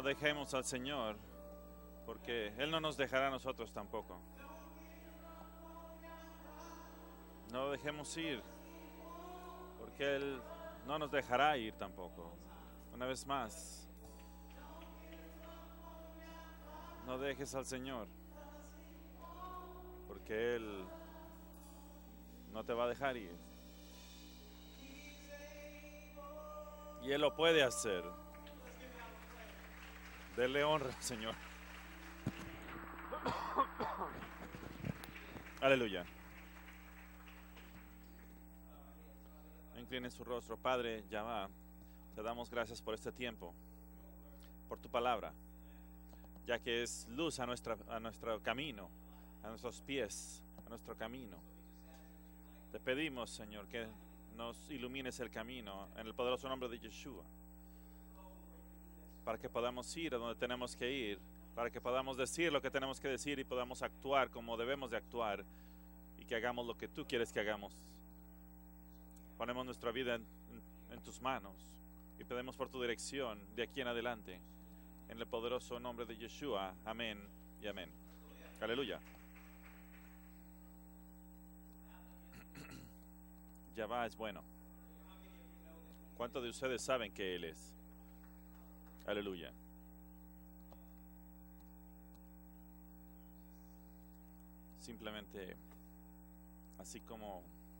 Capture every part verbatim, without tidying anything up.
dejemos al Señor, porque Él no nos dejará a nosotros tampoco. No lo dejemos ir, porque Él no nos dejará ir tampoco. Una vez más, no dejes al Señor, porque Él no te va a dejar ir. Y Él lo puede hacer. Dele honra al Señor. Aleluya. Incline su rostro. Padre, Yahweh, te damos gracias por este tiempo, por tu palabra, ya que es luz a, nuestra, a nuestro camino, a nuestros pies, a nuestro camino. Te pedimos, Señor, que nos ilumines el camino en el poderoso nombre de Yeshua, para que podamos ir a donde tenemos que ir, para que podamos decir lo que tenemos que decir y podamos actuar como debemos de actuar y que hagamos lo que tú quieres que hagamos. Ponemos nuestra vida en, en, en tus manos y pedimos por tu dirección de aquí en adelante, en el poderoso nombre de Yeshua. Amén y amén. Aleluya. Yahweh es bueno. ¿Cuántos de ustedes saben que Él es? Aleluya. Simplemente, así como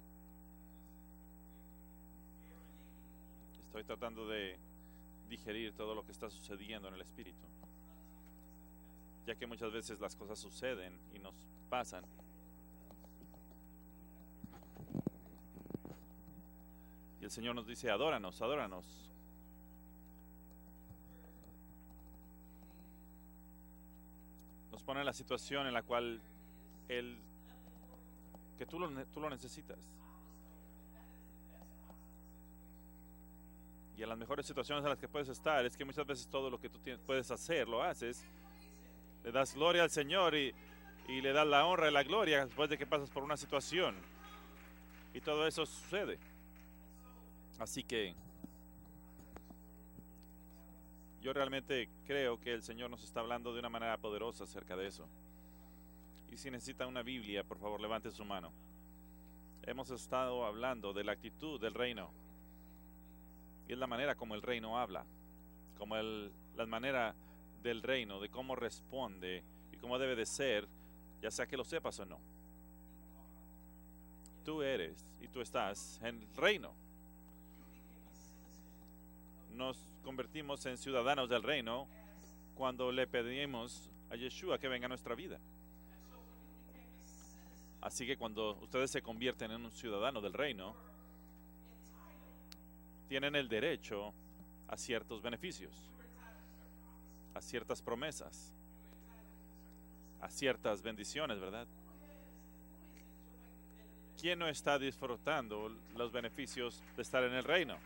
estoy tratando de digerir todo lo que está sucediendo en el Espíritu, ya que muchas veces las cosas suceden y nos pasan. Y el Señor nos dice, adóranos, adóranos. Nos pone en la situación en la cual Él, que tú lo, tú lo necesitas. Y en las mejores situaciones en las que puedes estar, es que muchas veces todo lo que tú tienes, puedes hacer, lo haces. Le das gloria al Señor y, y le das la honra y la gloria después de que pasas por una situación. Y todo eso sucede. Así que yo realmente creo que el Señor nos está hablando de una manera poderosa acerca de eso. Y si necesita una Biblia, por favor, levante su mano. Hemos estado hablando de la actitud del reino. Y es la manera como el reino habla. Como el, la manera del reino, de cómo responde y cómo debe de ser, ya sea que lo sepas o no. Tú eres y tú estás en el reino. Nos convertimos en ciudadanos del reino cuando le pedimos a Yeshua que venga a nuestra vida. Así que cuando ustedes se convierten en un ciudadano del reino, tienen el derecho a ciertos beneficios, a ciertas promesas, a ciertas bendiciones, ¿verdad? ¿Quién no está disfrutando los beneficios de estar en el reino?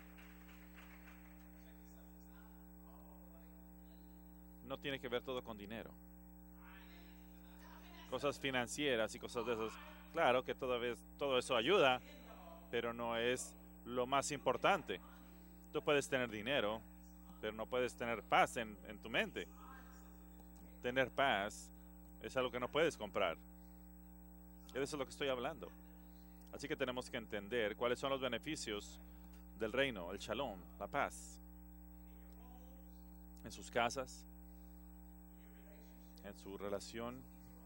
No tiene que ver todo con dinero. Cosas financieras y cosas de esas. Claro que toda vez, todo eso ayuda, pero no es lo más importante. Tú puedes tener dinero, pero no puedes tener paz en, en tu mente. Tener paz es algo que no puedes comprar. De eso es lo que estoy hablando. Así que tenemos que entender cuáles son los beneficios del reino, el shalom, la paz. En sus casas, en su relación.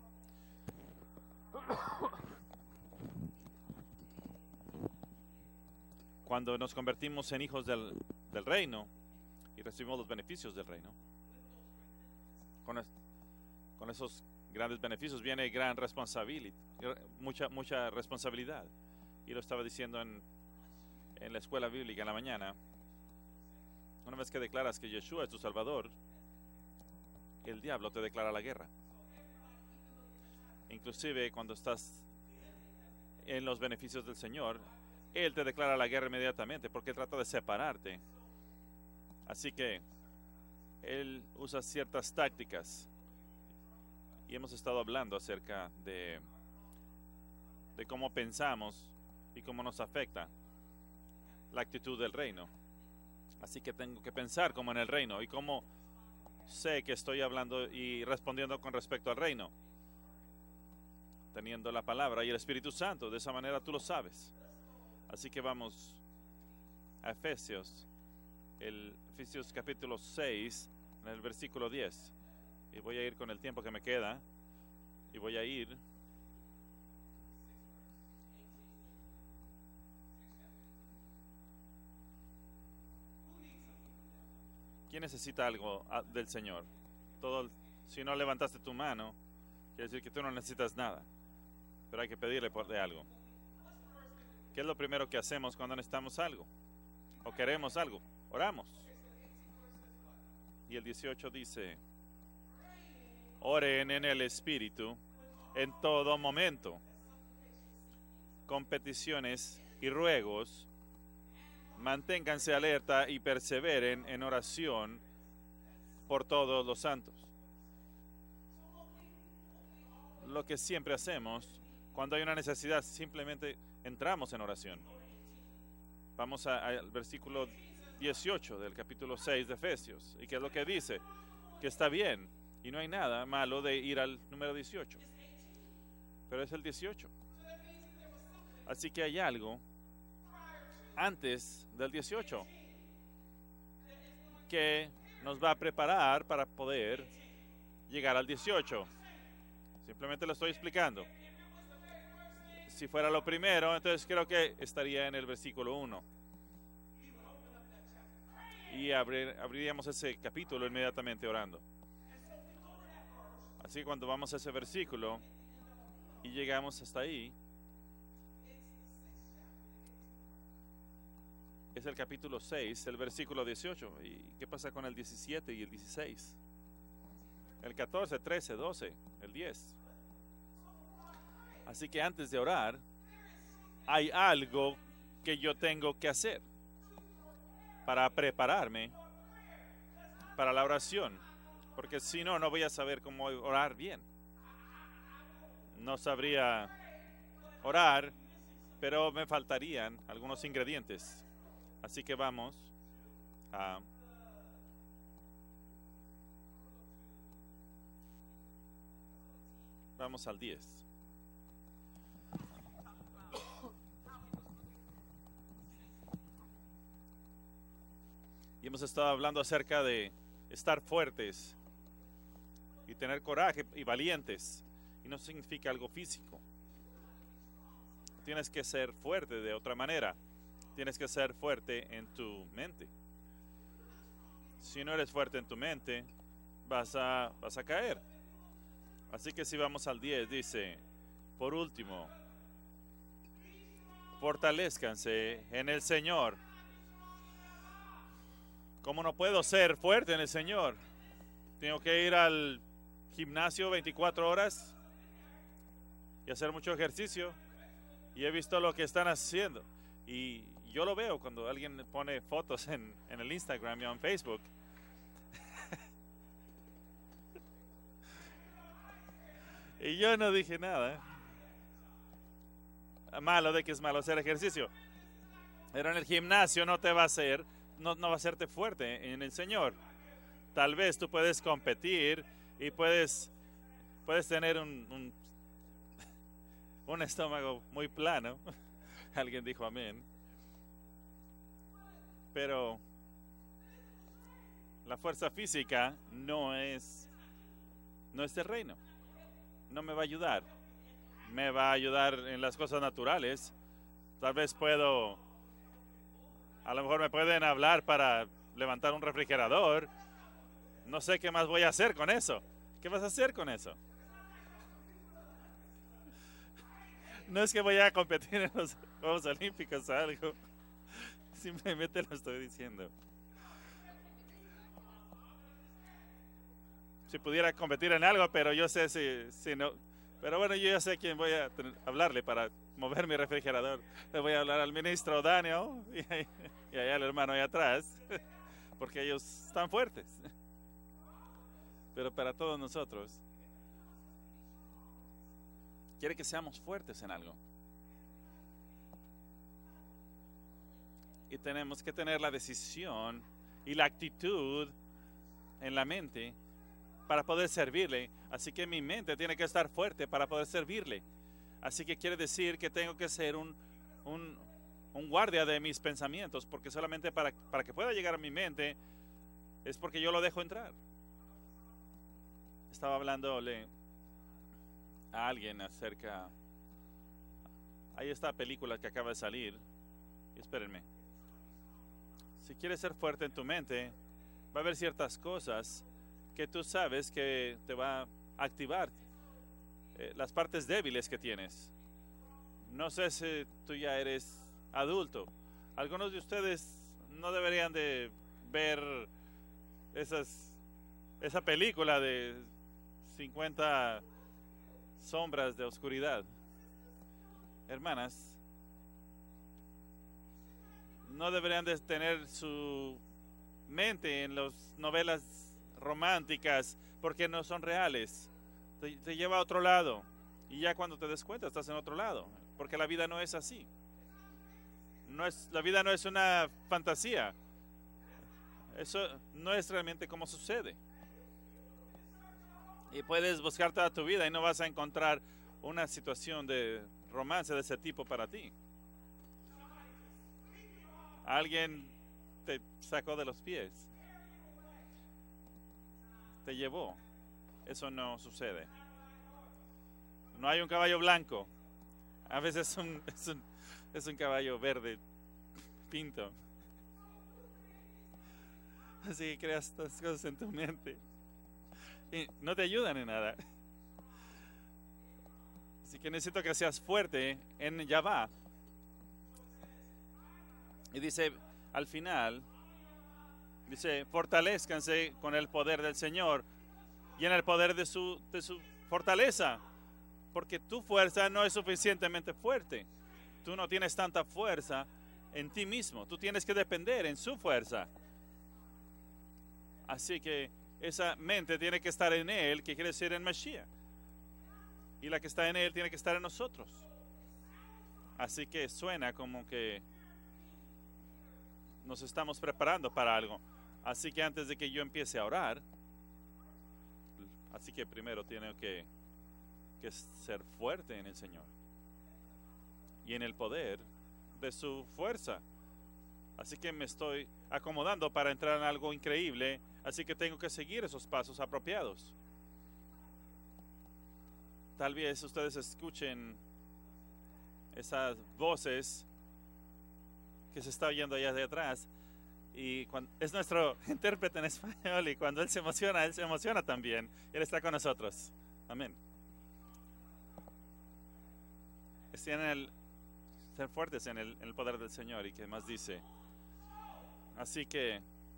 Cuando nos convertimos en hijos del, del reino y recibimos los beneficios del reino, con, es, con esos grandes beneficios viene gran responsabilidad, mucha, mucha responsabilidad. Y lo estaba diciendo en, en la escuela bíblica en la mañana. Una vez que declaras que Yeshua es tu Salvador, el diablo te declara la guerra. Inclusive cuando estás en los beneficios del Señor, Él te declara la guerra inmediatamente porque Él trata de separarte. Así que Él usa ciertas tácticas. Y hemos estado hablando acerca de, de cómo pensamos y cómo nos afecta la actitud del reino. Así que tengo que pensar como en el reino y cómo sé que estoy hablando y respondiendo con respecto al reino, teniendo la palabra y el Espíritu Santo. De esa manera tú lo sabes. Así que vamos a Efesios, el Efesios capítulo seis, en el versículo diez. Y voy a ir con el tiempo que me queda. Y voy a ir ¿Quién necesita algo del Señor? Todo, si no levantaste tu mano, quiere decir que tú no necesitas nada. Pero hay que pedirle por de algo. ¿Qué es lo primero que hacemos cuando necesitamos algo? O queremos algo. Oramos. Y el dieciocho dice: oren en el Espíritu en todo momento, con peticiones y ruegos. Manténganse alerta y perseveren en oración por todos los santos. Lo que siempre hacemos cuando hay una necesidad, simplemente entramos en oración. Vamos al versículo dieciocho del capítulo seis de Efesios. ¿Y qué es lo que dice? Que está bien y no hay nada malo de ir al número dieciocho. Pero es el dieciocho. Así que hay algo antes del dieciocho que nos va a preparar para poder llegar al dieciocho. Simplemente lo estoy explicando. Si fuera lo primero, entonces creo que estaría en el versículo uno. Y abrir, abriríamos ese capítulo inmediatamente orando. Así que cuando vamos a ese versículo y llegamos hasta ahí, es el capítulo seis, el versículo dieciocho. ¿Y qué pasa con el diecisiete y el dieciséis? El catorce, trece, doce, el diez. Así que antes de orar, hay algo que yo tengo que hacer para prepararme para la oración. Porque si no, no voy a saber cómo orar bien. No sabría orar, pero me faltarían algunos ingredientes. Así que vamos a vamos al diez. Y hemos estado hablando acerca de estar fuertes y tener coraje y valientes. Y no significa algo físico. Tienes que ser fuerte de otra manera. Tienes que ser fuerte en tu mente. Si no eres fuerte en tu mente, vas a, vas a caer. Así que si vamos al diez, dice: por último, fortalezcanse en el Señor. ¿Cómo no puedo ser fuerte en el Señor? Tengo que ir al gimnasio veinticuatro horas y hacer mucho ejercicio. Y he visto lo que están haciendo. Y yo lo veo cuando alguien pone fotos en, en el Instagram y en Facebook. Y yo no dije nada. Malo de que es malo hacer ejercicio. Pero en el gimnasio no te va a hacer, no, no va a hacerte fuerte en el Señor. Tal vez tú puedes competir y puedes, puedes tener un, un, un estómago muy plano. Alguien dijo amén. Pero la fuerza física no es, no es del reino. No me va a ayudar. Me va a ayudar en las cosas naturales. Tal vez puedo, a lo mejor me pueden hablar para levantar un refrigerador. No sé qué más voy a hacer con eso. ¿Qué vas a hacer con eso? No es que voy a competir en los Juegos Olímpicos o algo. Simplemente lo estoy diciendo. Si pudiera competir en algo, pero yo sé si, si no. Pero bueno, yo ya sé quién voy a tener, hablarle para mover mi refrigerador. Le voy a hablar al ministro Daniel y, y allá al hermano ahí atrás, porque ellos están fuertes. Pero para todos nosotros, quiere que seamos fuertes en algo. Y tenemos que tener la decisión y la actitud en la mente para poder servirle. Así que mi mente tiene que estar fuerte para poder servirle. Así que quiere decir que tengo que ser un, un, un guardia de mis pensamientos, porque solamente para, para que pueda llegar a mi mente es porque yo lo dejo entrar. Estaba hablándole a alguien acerca... Hay esta película que acaba de salir. Espérenme. Si quieres ser fuerte en tu mente, va a haber ciertas cosas que tú sabes que te va a activar eh, las partes débiles que tienes. No sé si tú ya eres adulto. Algunos de ustedes no deberían de ver esas, esa película de cincuenta sombras de oscuridad. Hermanas, no deberían de tener su mente en las novelas románticas porque no son reales. Te, te lleva a otro lado y ya cuando te des cuenta estás en otro lado, porque la vida no es así. No es, la vida no es una fantasía. Eso no es realmente como sucede. Y puedes buscar toda tu vida y no vas a encontrar una situación de romance de ese tipo para ti. Alguien te sacó de los pies, te llevó. Eso no sucede. No hay un caballo blanco. A veces es un, es un, es un caballo verde pinto. Así que creas estas cosas en tu mente y no te ayudan en nada. Así que necesito que seas fuerte en Yahvá. Y dice al final, dice, fortalezcanse con el poder del Señor y en el poder de su, de su fortaleza, porque tu fuerza no es suficientemente fuerte. Tú no tienes tanta fuerza en ti mismo, tú tienes que depender en su fuerza. Así que esa mente tiene que estar en Él, que quiere decir en Mashiach. Y la que está en Él tiene que estar en nosotros. Así que suena como que nos estamos preparando para algo. Así que antes de que yo empiece a orar, así que primero tengo que, que ser fuerte en el Señor y en el poder de su fuerza. Así que me estoy acomodando para entrar en algo increíble. Así que tengo que seguir esos pasos apropiados. Tal vez ustedes escuchen esas voces que se está oyendo allá de atrás. Y cuando, es nuestro intérprete en español, y cuando él se emociona, él se emociona también. Él está con nosotros. Amén. Estén en el, ser fuertes en el, en el poder del Señor. ¿Y qué más dice? Así que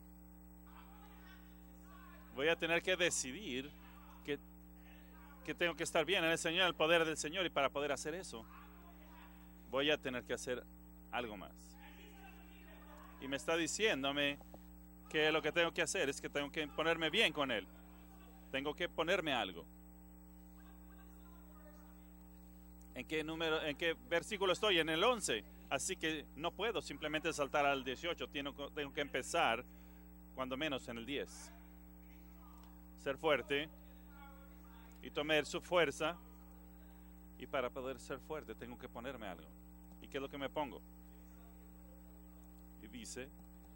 voy a tener que decidir que, que tengo que estar bien en el Señor, en el poder del Señor. Y para poder hacer eso, voy a tener que hacer algo más. Y me está diciéndome que lo que tengo que hacer es que tengo que ponerme bien con Él. Tengo que ponerme algo. ¿En qué número, en qué versículo estoy? En el once. Así que no puedo simplemente saltar al dieciocho. Tengo, tengo que empezar cuando menos en el diez. Ser fuerte y tomar su fuerza. Y para poder ser fuerte tengo que ponerme algo. ¿Y qué es lo que me pongo? Y dice,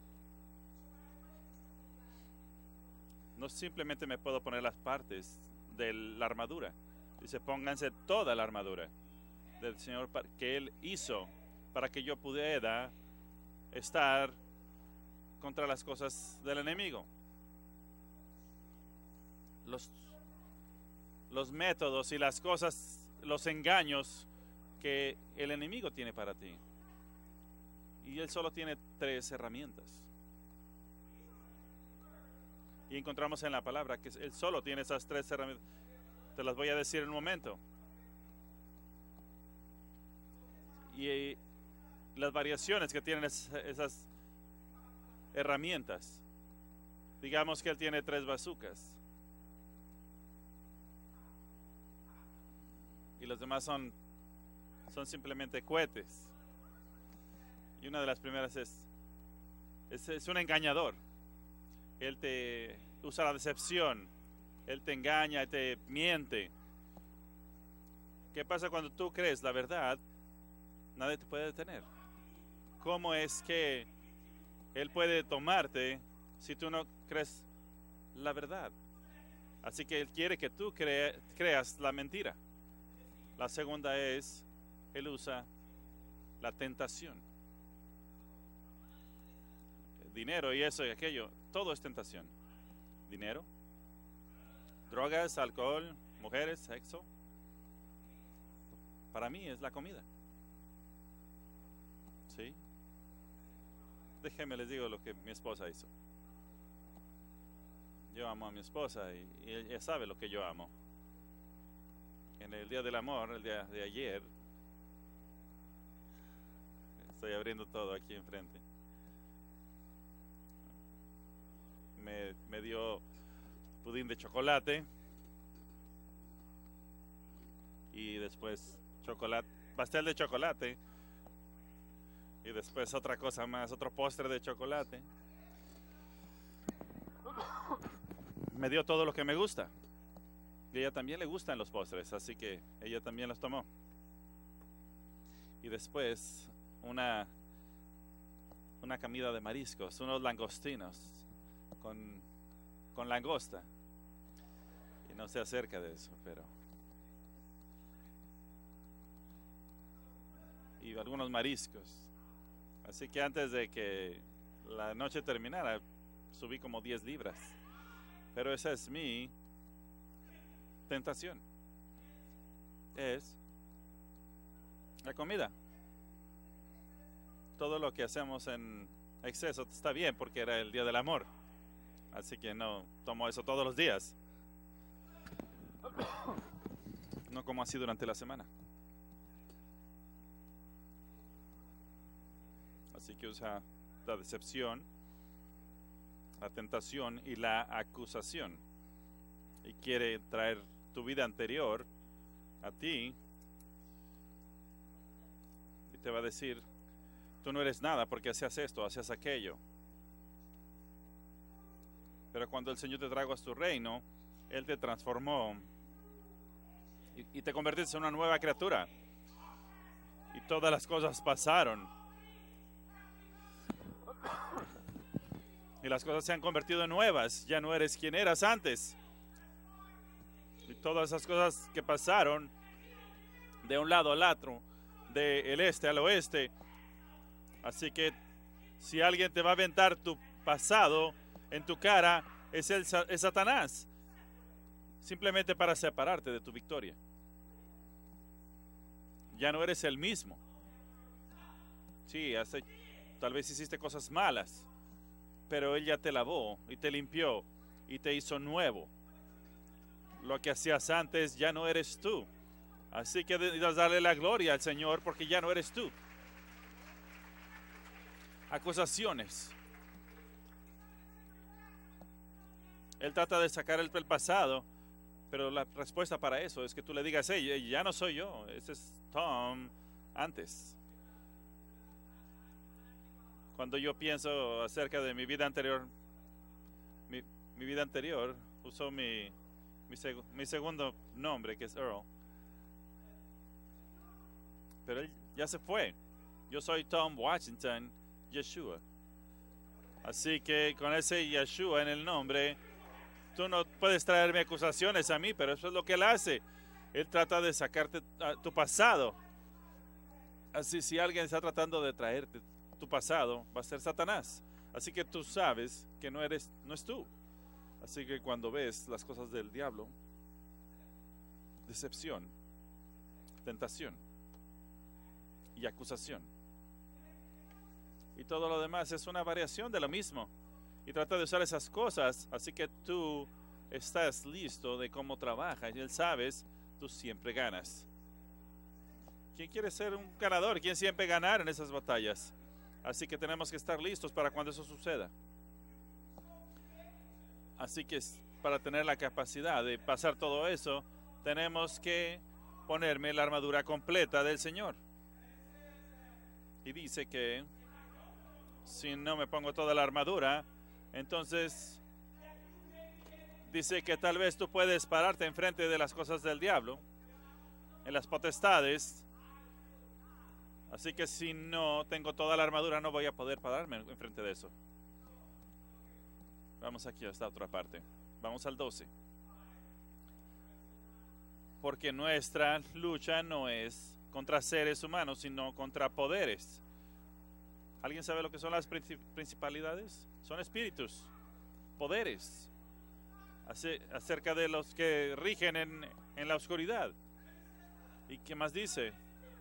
no simplemente me puedo poner las partes de la armadura. Dice, pónganse toda la armadura del Señor que Él hizo para que yo pudiera estar contra las cosas del enemigo. Los, los métodos y las cosas, los engaños que el enemigo tiene para ti. Y Él solo tiene tres herramientas. Y encontramos en la palabra que Él solo tiene esas tres herramientas. Te las voy a decir en un momento. Y las variaciones que tienen es, esas herramientas. Digamos que Él tiene tres bazucas. Y los demás son, son simplemente cohetes. Y una de las primeras es, es, es un engañador. Él te, usa la decepción. Él te engaña, te miente. ¿Qué pasa cuando tú crees la verdad? Nadie te puede detener. ¿Cómo es que él puede tomarte si tú no crees la verdad? Así que él quiere que tú crea, creas la mentira. La segunda es, él usa la tentación. Dinero y eso y aquello, todo es tentación. Dinero, drogas, alcohol, mujeres, sexo. Para mí es la comida. ¿Sí? Déjenme les digo lo que mi esposa hizo. Yo amo a mi esposa y, y ella sabe lo que yo amo. En el Día del Amor, el día de ayer, estoy abriendo todo aquí enfrente. Me, me dio pudín de chocolate y después chocolate, pastel de chocolate y después otra cosa más, otro postre de chocolate. Me dio todo lo que me gusta. Y a ella también le gustan los postres, así que ella también los tomó. Y después una una comida de mariscos, unos langostinos con, con langosta. Y no sé acerca de eso, pero... y algunos mariscos. Así que antes de que la noche terminara, subí como diez libras. Pero esa es mi tentación. Es la comida. Todo lo que hacemos en exceso está bien porque era el Día del Amor. Así que no tomo eso todos los días. No como así durante la semana. Así que usa la decepción, la tentación y la acusación. Y quiere traer tu vida anterior a ti. Y te va a decir, tú no eres nada porque hacías esto, hacías aquello. Pero cuando el Señor te trajo a su reino, Él te transformó y, y te convertiste en una nueva criatura. Y todas las cosas pasaron. Y las cosas se han convertido en nuevas. Ya no eres quien eras antes. Y todas esas cosas que pasaron de un lado al otro, del este al oeste. Así que si alguien te va a aventar tu pasado en tu cara, es, el, es Satanás. Simplemente para separarte de tu victoria. Ya no eres el mismo. Sí, hace, tal vez hiciste cosas malas, pero Él ya te lavó y te limpió y te hizo nuevo. Lo que hacías antes ya no eres tú. Así que debes darle la gloria al Señor porque ya no eres tú. Acusaciones. Él trata de sacar el, el pasado, pero la respuesta para eso es que tú le digas, hey, ya no soy yo, ese es Tom antes. Cuando yo pienso acerca de mi vida anterior, mi, mi vida anterior usó mi, mi, seg mi segundo nombre, que es Earl. Pero él ya se fue. Yo soy Tom Washington Yeshua. Así que con ese Yeshua en el nombre, tú no puedes traerme acusaciones a mí, pero eso es lo que Él hace. Él trata de sacarte tu pasado. Así si alguien está tratando de traerte tu pasado, va a ser Satanás. Así que tú sabes que no eres, no es tú. Así que cuando ves las cosas del diablo, decepción, tentación y acusación. Y todo lo demás es una variación de lo mismo. Y trata de usar esas cosas, así que tú estás listo de cómo trabaja. Y él sabes, tú siempre ganas. ¿Quién quiere ser un ganador? ¿Quién siempre ganar en esas batallas? Así que tenemos que estar listos para cuando eso suceda. Así que para tener la capacidad de pasar todo eso, tenemos que ponerme la armadura completa del Señor. Y dice que si no me pongo toda la armadura, entonces dice que tal vez tú puedes pararte enfrente de las cosas del diablo, en las potestades. Así que si no tengo toda la armadura, no voy a poder pararme enfrente de eso. Vamos aquí a esta otra parte. Vamos al doce. Porque nuestra lucha no es contra seres humanos, sino contra poderes. ¿Alguien sabe lo que son las principalidades? Son espíritus, poderes, acerca de los que rigen en, en la oscuridad. ¿Y qué más dice?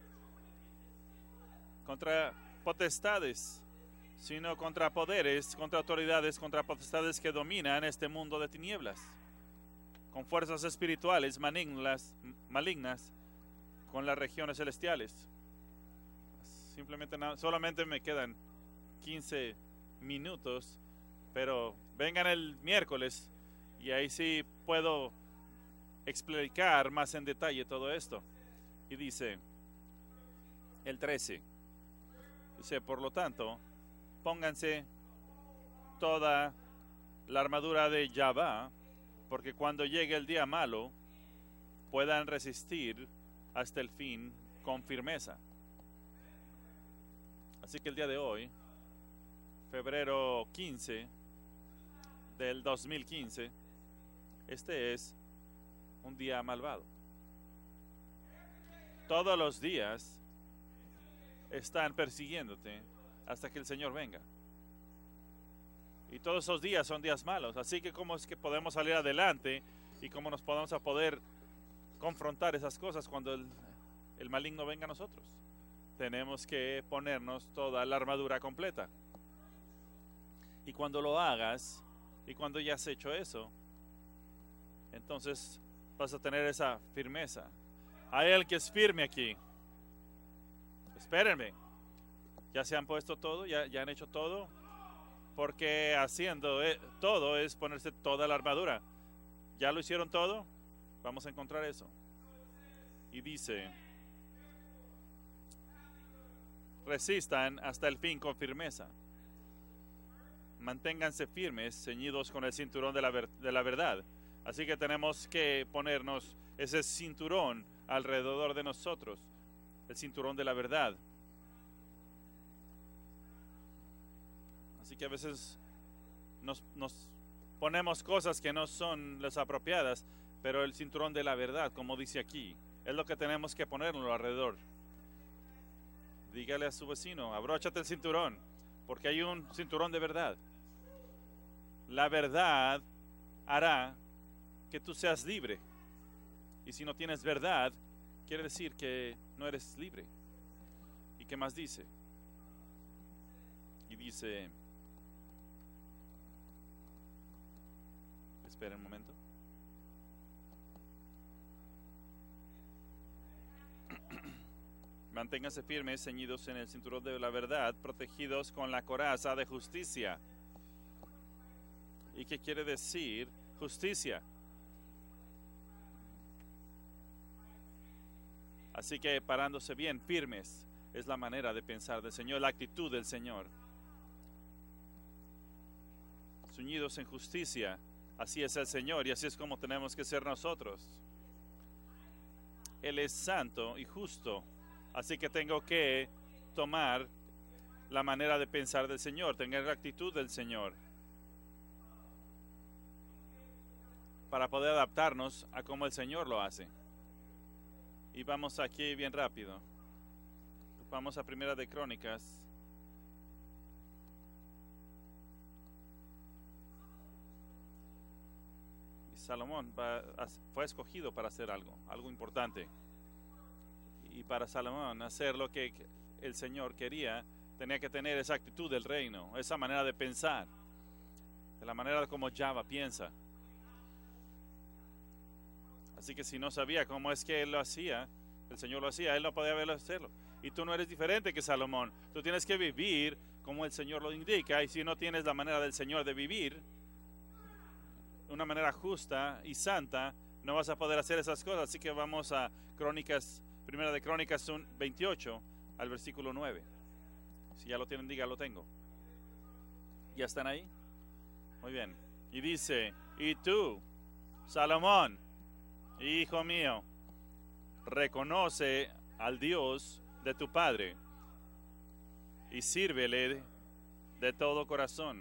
Contra potestades, sino contra poderes, contra autoridades, contra potestades que dominan este mundo de tinieblas, con fuerzas espirituales malignas, malignas con las regiones celestiales. Simplemente, no, solamente me quedan quince minutos, pero vengan el miércoles y ahí sí puedo explicar más en detalle todo esto. Y dice el trece, dice, por lo tanto, pónganse toda la armadura de Yahvá, porque cuando llegue el día malo, puedan resistir hasta el fin con firmeza. Así que el día de hoy, febrero quince del dos mil quince, este es un día malvado. Todos los días están persiguiéndote hasta que el Señor venga. Y todos esos días son días malos. Así que cómo es que podemos salir adelante y cómo nos podemos a poder confrontar esas cosas cuando el, el maligno venga a nosotros. Tenemos que ponernos toda la armadura completa. Y cuando lo hagas, y cuando ya has hecho eso, entonces vas a tener esa firmeza. Hay el que es firme aquí. Espérenme. ¿Ya se han puesto todo? ¿Ya, ya han hecho todo? Porque haciendo eh, todo es ponerse toda la armadura. ¿Ya lo hicieron todo? Vamos a encontrar eso. Y dice, resistan hasta el fin con firmeza. Manténganse firmes, ceñidos con el cinturón de la, ver de la verdad. Así que tenemos que ponernos ese cinturón alrededor de nosotros, el cinturón de la verdad. Así que a veces nos, nos ponemos cosas que no son las apropiadas, pero el cinturón de la verdad, como dice aquí, es lo que tenemos que ponerlo alrededor. Dígale a su vecino, abróchate el cinturón, porque hay un cinturón de verdad. La verdad hará que tú seas libre. Y si no tienes verdad, quiere decir que no eres libre. ¿Y qué más dice? Y dice, espera un momento. Manténganse firmes, ceñidos en el cinturón de la verdad, protegidos con la coraza de justicia. ¿Y qué quiere decir justicia? Así que parándose bien, firmes, es la manera de pensar del Señor, la actitud del Señor. Ceñidos en justicia, así es el Señor y así es como tenemos que ser nosotros. Él es santo y justo, así que tengo que tomar la manera de pensar del Señor, tener la actitud del Señor, para poder adaptarnos a cómo el Señor lo hace. Y vamos aquí bien rápido. Vamos a Primera de Crónicas. Y Salomón va a, fue escogido para hacer algo, algo importante. Y para Salomón hacer lo que el Señor quería, tenía que tener esa actitud del reino, esa manera de pensar, de la manera como Yahvá piensa. Así que si no sabía cómo es que él lo hacía, el Señor lo hacía, él no podía verlo hacerlo. Y tú no eres diferente que Salomón. Tú tienes que vivir como el Señor lo indica. Y si no tienes la manera del Señor de vivir, una manera justa y santa, no vas a poder hacer esas cosas. Así que vamos a Crónicas, Primera de Crónicas veintiocho, al versículo nueve. Si ya lo tienen, diga, lo tengo. ¿Ya están ahí? Muy bien. Y dice, y tú, Salomón, hijo mío, reconoce al Dios de tu padre y sírvele de todo corazón.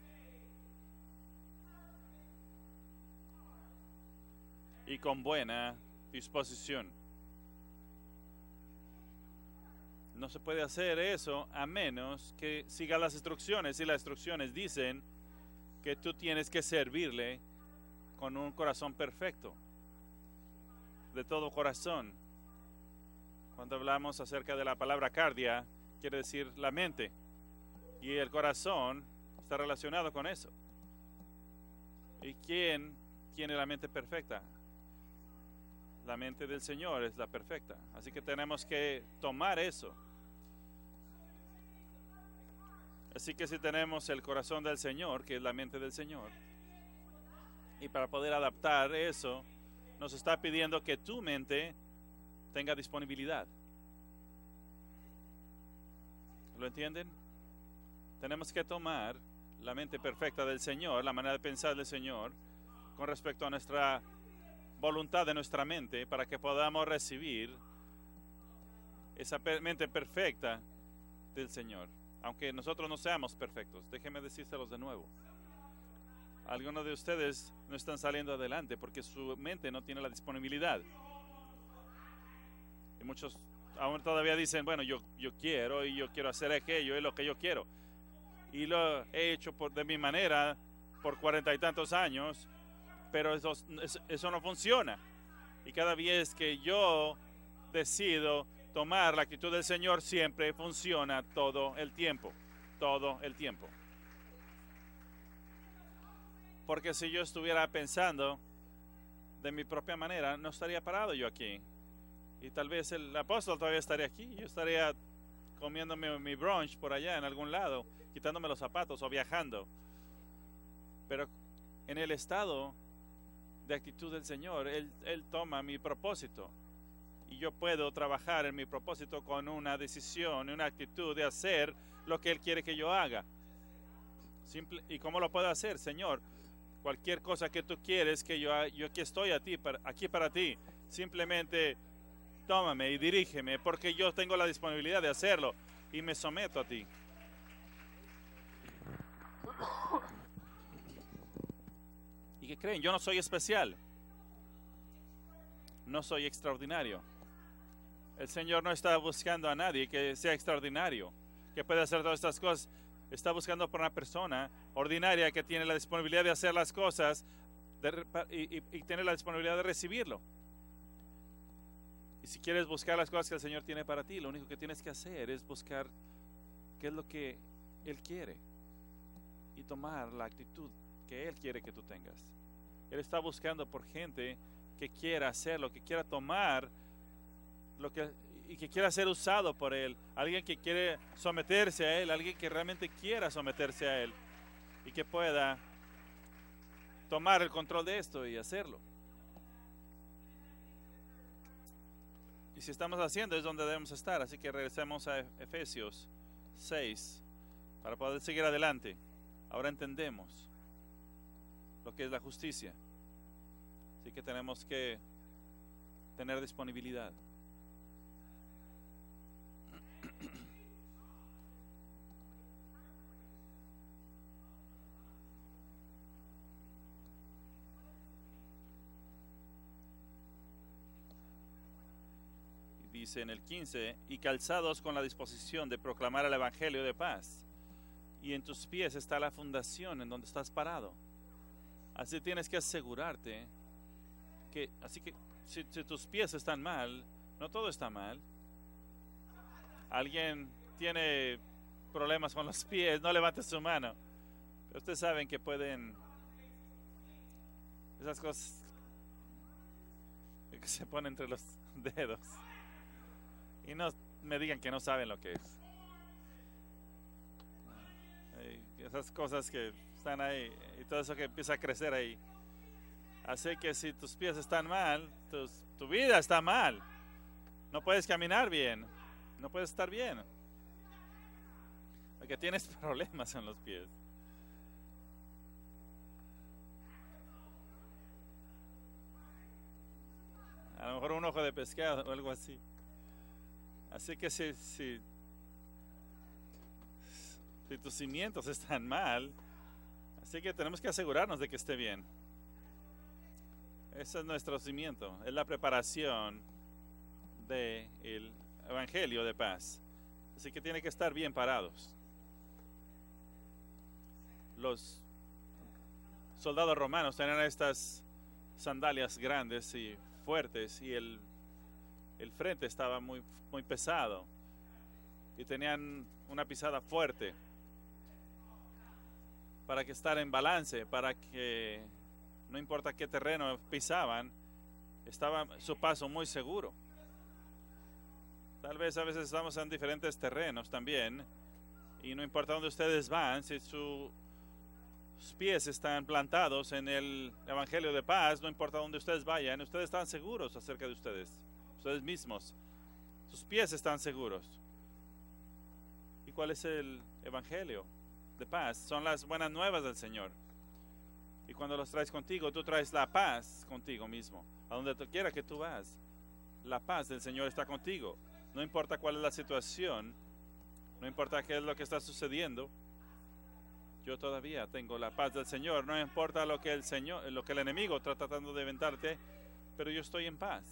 Y con buena disposición. No se puede hacer eso a menos que siga las instrucciones. Y las instrucciones dicen que tú tienes que servirle con un corazón perfecto, de todo corazón. Cuando hablamos acerca de la palabra cardia, quiere decir la mente. Y el corazón está relacionado con eso. ¿Y quién tiene la mente perfecta? La mente del Señor es la perfecta. Así que tenemos que tomar eso. Así que si tenemos el corazón del Señor, que es la mente del Señor, y para poder adaptar eso, nos está pidiendo que tu mente tenga disponibilidad. ¿Lo entienden? Tenemos que tomar la mente perfecta del Señor, la manera de pensar del Señor, con respecto a nuestra voluntad de nuestra mente, para que podamos recibir esa mente perfecta del Señor. Aunque nosotros no seamos perfectos, déjenme decírselos de nuevo. Algunos de ustedes no están saliendo adelante porque su mente no tiene la disponibilidad. Y muchos aún todavía dicen, bueno, yo, yo quiero y yo quiero hacer aquello, es lo que yo quiero. Y lo he hecho por, de mi manera por cuarenta y tantos años, pero eso, eso no funciona. Y cada vez que yo decido tomar la actitud del Señor, siempre funciona todo el tiempo, todo el tiempo. Porque si yo estuviera pensando de mi propia manera, no estaría parado yo aquí. Y tal vez el apóstol todavía estaría aquí. Yo estaría comiéndome mi brunch por allá en algún lado, quitándome los zapatos o viajando. Pero en el estado de actitud del Señor, Él, Él toma mi propósito. Y yo puedo trabajar en mi propósito con una decisión, una actitud de hacer lo que Él quiere que yo haga. Simple, ¿y cómo lo puedo hacer, Señor? Cualquier cosa que tú quieres, que yo, yo aquí estoy a ti, para, aquí para ti. Simplemente tómame y dirígeme, porque yo tengo la disponibilidad de hacerlo y me someto a ti. ¿Y qué creen? Yo no soy especial. No soy extraordinario. El Señor no está buscando a nadie que sea extraordinario, que pueda hacer todas estas cosas. Está buscando por una persona ordinaria que tiene la disponibilidad de hacer las cosas de, y, y, y tiene la disponibilidad de recibirlo. Y si quieres buscar las cosas que el Señor tiene para ti, lo único que tienes que hacer es buscar qué es lo que Él quiere y tomar la actitud que Él quiere que tú tengas. Él está buscando por gente que quiera hacerlo, que quiera tomar lo que y que quiera ser usado por Él, alguien que quiere someterse a Él, alguien que realmente quiera someterse a Él y que pueda tomar el control de esto y hacerlo. Y si estamos haciendo es donde debemos estar, así que regresemos a Efesios seis para poder seguir adelante. Ahora entendemos lo que es la justicia, así que tenemos que tener disponibilidad. Dice en el quince, y calzados con la disposición de proclamar el evangelio de paz, y en tus pies está la fundación en donde estás parado. Así tienes que asegurarte que, así que si, si tus pies están mal, no todo está mal. Alguien tiene problemas con los pies, no levante su mano. Pero ustedes saben que pueden, esas cosas que se ponen entre los dedos. Y no me digan que no saben lo que es. Esas cosas que están ahí y todo eso que empieza a crecer ahí. Así que si tus pies están mal, tus, tu vida está mal. No puedes caminar bien. No puedes estar bien. Porque tienes problemas en los pies. mejor un ojo de pescado o algo así. Así que si, si, si tus cimientos están mal, así que tenemos que asegurarnos de que esté bien. Ese es nuestro cimiento, es la preparación del Evangelio de paz. Así que tiene que estar bien parados. Los soldados romanos tenían estas sandalias grandes y fuertes y el, el frente estaba muy, muy pesado y tenían una pisada fuerte para que estar en balance, para que no importa qué terreno pisaban, estaba su paso muy seguro. Tal vez a veces estamos en diferentes terrenos también y no importa dónde ustedes van, si su sus pies están plantados en el Evangelio de paz, no importa dónde ustedes vayan, ustedes están seguros acerca de ustedes, ustedes mismos. Sus pies están seguros. ¿Y cuál es el Evangelio de paz? Son las buenas nuevas del Señor. Y cuando los traes contigo, tú traes la paz contigo mismo. A donde quiera que tú vas, la paz del Señor está contigo. No importa cuál es la situación, no importa qué es lo que está sucediendo. Yo todavía tengo la paz del Señor. No importa lo que el Señor, lo que el enemigo está tratando de inventarte, pero yo estoy en paz.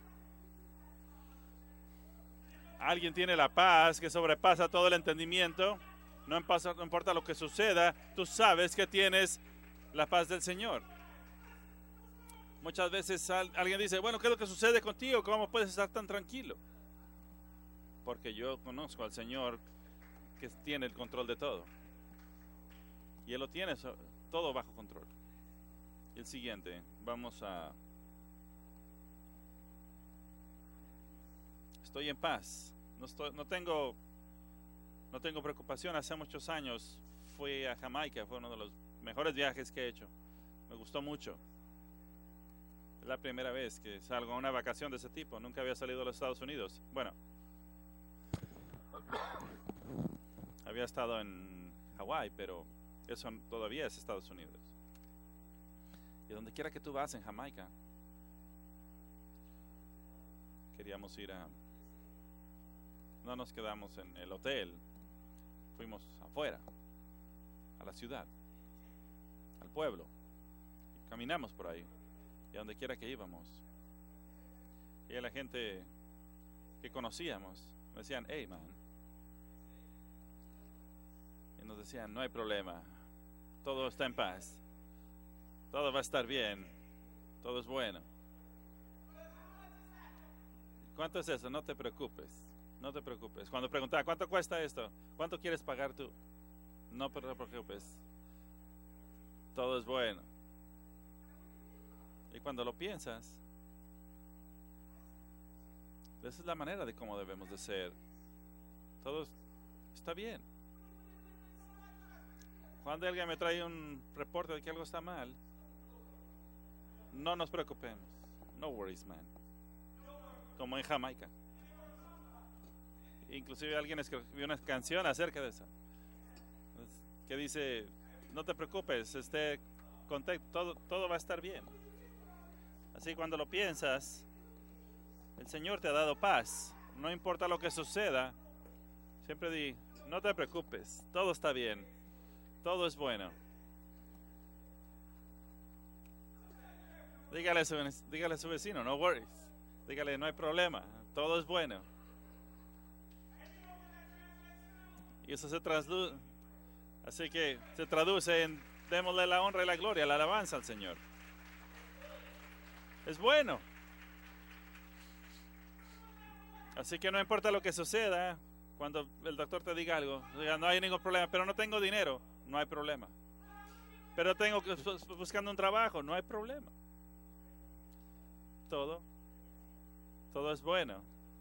Alguien tiene la paz que sobrepasa todo el entendimiento. No importa, no importa lo que suceda, tú sabes que tienes la paz del Señor. Muchas veces alguien dice, bueno, ¿qué es lo que sucede contigo? ¿Cómo puedes estar tan tranquilo? Porque yo conozco al Señor que tiene el control de todo. Y Él lo tiene todo bajo control. Y el siguiente, vamos a... Estoy en paz. No, estoy, no, tengo, no tengo preocupación. Hace muchos años fui a Jamaica. Fue uno de los mejores viajes que he hecho. Me gustó mucho. Es la primera vez que salgo a una vacación de ese tipo. Nunca había salido a los Estados Unidos. Bueno, había estado en Hawái, pero eso todavía es Estados Unidos. Y donde quiera que tú vas en Jamaica, queríamos ir a... No nos quedamos en el hotel, fuimos afuera, a la ciudad, al pueblo, y caminamos por ahí, y a donde quiera que íbamos. Y a la gente que conocíamos, me decían, hey man, y nos decían, no hay problema, todo está en paz, todo va a estar bien, todo es bueno. ¿Cuánto es eso? No te preocupes, no te preocupes. Cuando preguntaba, ¿cuánto cuesta esto? ¿Cuánto quieres pagar tú? No te preocupes, todo es bueno. Y cuando lo piensas, esa es la manera de cómo debemos de ser. Todo está bien. Cuando alguien me trae un reporte de que algo está mal, no nos preocupemos. No worries, man. Como en Jamaica. Inclusive alguien escribió una canción acerca de eso, que dice, no te preocupes, esté contento, todo, todo va a estar bien. Así cuando lo piensas, el Señor te ha dado paz. No importa lo que suceda, siempre di, no te preocupes, todo está bien, todo es bueno. Dígale a su, dígale a su vecino, no worries. Dígale, no hay problema, todo es bueno. Y eso se traduce, así que se traduce en démosle la honra y la gloria, la alabanza al Señor. Es bueno. Así que no importa lo que suceda, cuando el doctor te diga algo, diga, no hay ningún problema, pero no tengo dinero, no hay problema. Pero tengo que buscando un trabajo, no hay problema. Todo, todo es bueno.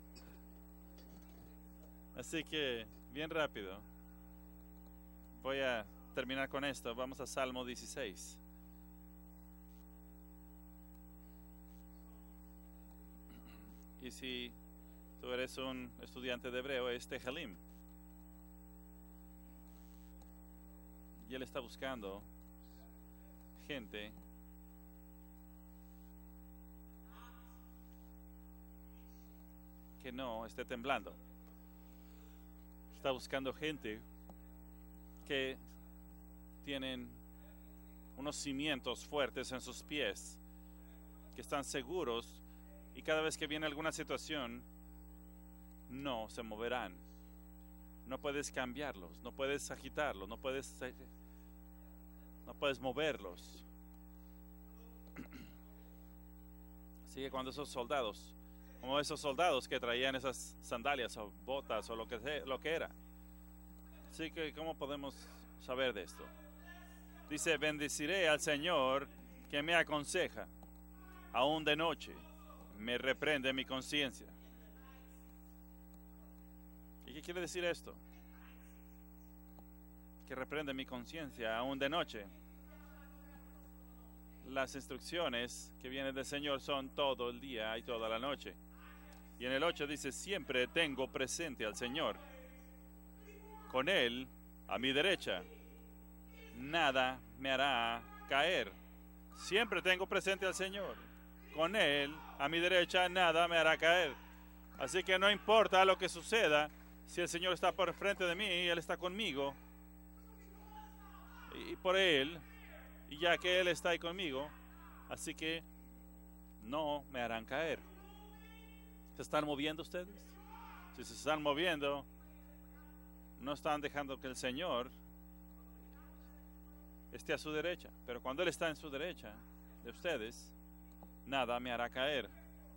Así que, bien rápido, voy a terminar con esto. Vamos a Salmo dieciséis. Y si tú eres un estudiante de hebreo, es Tehalim. Y él está buscando gente que no esté temblando. Está buscando gente que tienen unos cimientos fuertes en sus pies, que están seguros y cada vez que viene alguna situación no se moverán. No puedes cambiarlos, no puedes agitarlos, no puedes, no puedes moverlos. Así que cuando esos soldados, como esos soldados que traían esas sandalias o botas o lo que, sea, lo que era. Así que, ¿cómo podemos saber de esto? Dice, bendeciré al Señor que me aconseja, aún de noche me reprende mi conciencia. ¿Y qué quiere decir esto? Que reprende mi conciencia aún de noche. Las instrucciones que vienen del Señor son todo el día y toda la noche. Y en el ocho dice, siempre tengo presente al Señor. Con Él, a mi derecha, nada me hará caer. Siempre tengo presente al Señor. Con Él, a mi derecha, nada me hará caer. Así que no importa lo que suceda, si el Señor está por frente de mí, Él está conmigo. Y por Él, y ya que Él está ahí conmigo, así que no me harán caer. ¿Se están moviendo ustedes? Si se están moviendo, no están dejando que el Señor esté a su derecha. Pero cuando Él está en su derecha de ustedes, nada me hará caer.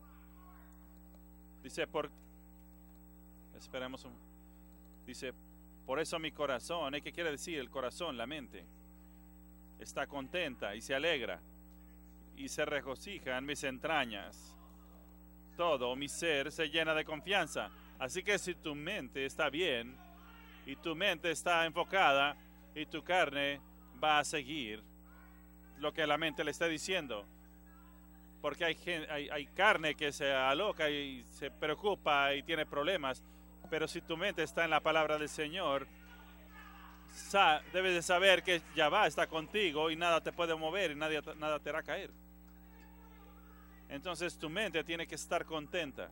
Dice, por... Esperemos un... Dice, por eso mi corazón, ¿eh? ¿Qué quiere decir el corazón? La mente está contenta y se alegra y se regocija en mis entrañas. Todo mi ser se llena de confianza. Así que si tu mente está bien y tu mente está enfocada y tu carne va a seguir lo que la mente le está diciendo, porque hay, hay, hay carne que se aloca y se preocupa y tiene problemas, pero si tu mente está en la palabra del Señor, sa debes de saber que Yahvá está contigo y nada te puede mover y nadie, nada te hará caer. Entonces tu mente tiene que estar contenta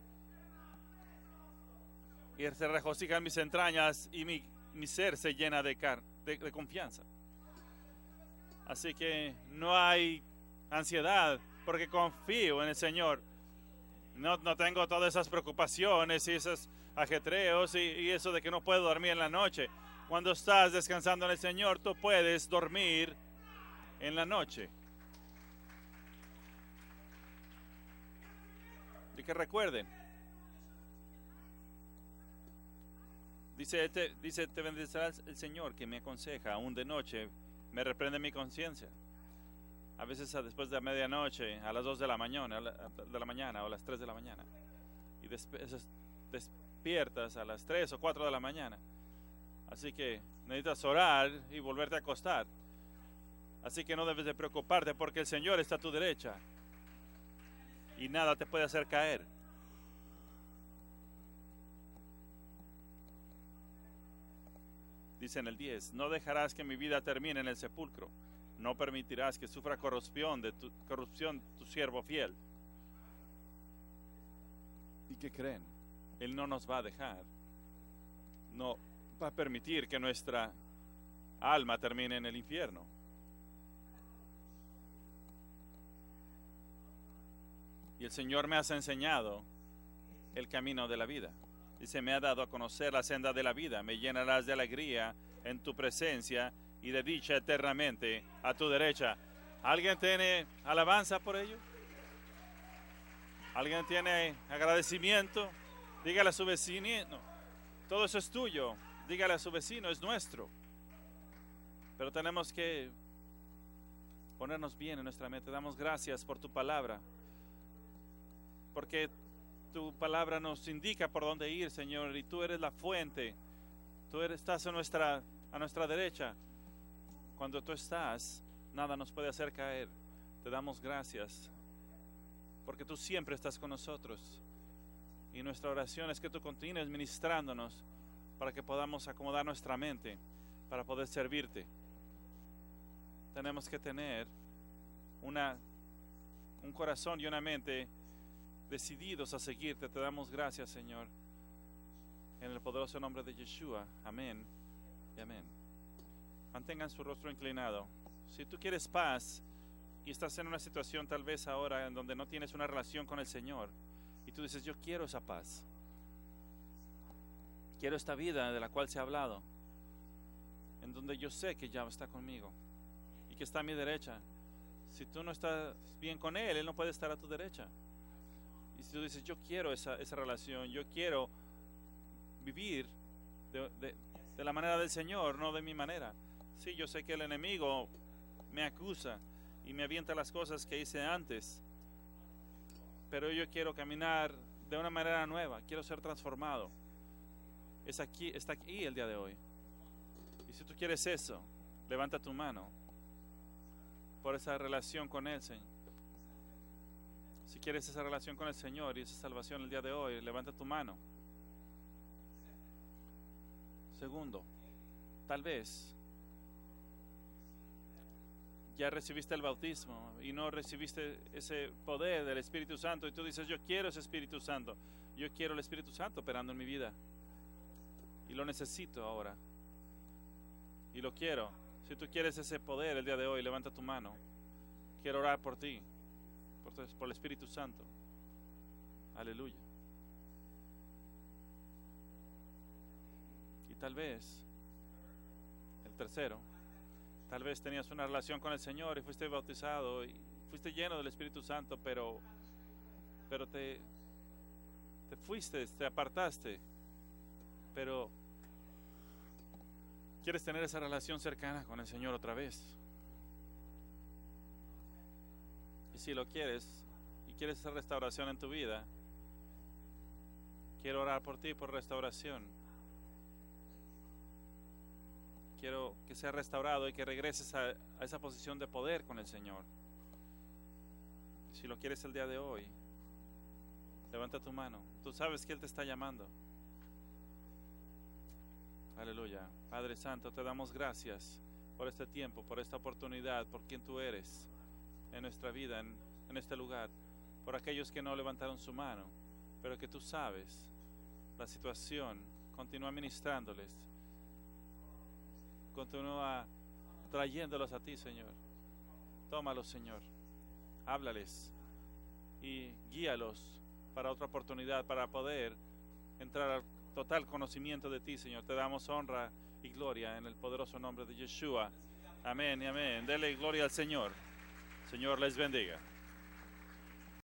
y se regocija en mis entrañas y mi, mi ser se llena de, car de, de confianza. Así que no hay ansiedad porque confío en el Señor. No, no tengo todas esas preocupaciones y esos ajetreos y, y eso de que no puedo dormir en la noche. Cuando estás descansando en el Señor, tú puedes dormir en la noche. Y que recuerden, dice, te, dice, te bendecirá el Señor que me aconseja, aún de noche me reprende mi conciencia. A veces después de medianoche, a las dos de la mañana, de la mañana o a las tres de la mañana. Y después despiertas a las tres o cuatro de la mañana. Así que necesitas orar y volverte a acostar. Así que no debes de preocuparte porque el Señor está a tu derecha. Y nada te puede hacer caer. Dice en el diez, no dejarás que mi vida termine en el sepulcro. No permitirás que sufra corrupción de tu, corrupción tu siervo fiel. ¿Y qué creen? Él no nos va a dejar. No va a permitir que nuestra alma termine en el infierno. Y el Señor me has enseñado el camino de la vida. Dice, me ha dado a conocer la senda de la vida. Me llenarás de alegría en tu presencia y de dicha eternamente a tu derecha. ¿Alguien tiene alabanza por ello? ¿Alguien tiene agradecimiento? Dígale a su vecino, no, todo eso es tuyo. Dígale a su vecino, es nuestro. Pero tenemos que ponernos bien en nuestra mente. Damos gracias por tu palabra, porque tu palabra nos indica por dónde ir, Señor, y tú eres la fuente. Tú eres, estás a nuestra, a nuestra derecha. Cuando tú estás, nada nos puede hacer caer. Te damos gracias, porque tú siempre estás con nosotros. Y nuestra oración es que tú continúes ministrándonos para que podamos acomodar nuestra mente para poder servirte. Tenemos que tener una, un corazón y una mente decididos a seguirte. Te damos gracias, Señor. En el poderoso nombre de Yeshua. Amén y amén. Mantengan su rostro inclinado. Si tú quieres paz y estás en una situación tal vez ahora en donde no tienes una relación con el Señor y tú dices, yo quiero esa paz, quiero esta vida de la cual se ha hablado, en donde yo sé que ya está conmigo y que está a mi derecha. Si tú no estás bien con Él, Él no puede estar a tu derecha. Y si tú dices, yo quiero esa, esa relación, yo quiero vivir de, de, de la manera del Señor, no de mi manera. Sí, yo sé que el enemigo me acusa y me avienta las cosas que hice antes, pero yo quiero caminar de una manera nueva, quiero ser transformado. Es aquí, está aquí el día de hoy. Y si tú quieres eso, levanta tu mano por esa relación con Él, Señor. Si quieres esa relación con el Señor y esa salvación el día de hoy, levanta tu mano. Segundo, tal vez ya recibiste el bautismo y no recibiste ese poder del Espíritu Santo y tú dices, yo quiero ese Espíritu Santo, yo quiero el Espíritu Santo operando en mi vida y lo necesito ahora y lo quiero. Si tú quieres ese poder el día de hoy, levanta tu mano. Quiero orar por ti, por, por el Espíritu Santo. Aleluya. Y tal vez el tercero, tal vez tenías una relación con el Señor y fuiste bautizado y fuiste lleno del Espíritu Santo, pero, pero te, te fuiste, te apartaste, pero quieres tener esa relación cercana con el Señor otra vez. Y si lo quieres y quieres esa restauración en tu vida, quiero orar por ti por restauración. Quiero que sea restaurado y que regreses a, a esa posición de poder con el Señor. Si lo quieres el día de hoy, levanta tu mano. Tú sabes que Él te está llamando. Aleluya. Padre Santo, te damos gracias por este tiempo, por esta oportunidad, por quien tú eres en nuestra vida, en, en este lugar, por aquellos que no levantaron su mano, pero que tú sabes la situación. Continúa ministrándoles. Continúa trayéndolos a ti, Señor. Tómalos, Señor. Háblales y guíalos para otra oportunidad, para poder entrar al total conocimiento de ti, Señor. Te damos honra y gloria en el poderoso nombre de Yeshua. Amén y amén. Dele gloria al Señor. Señor les bendiga.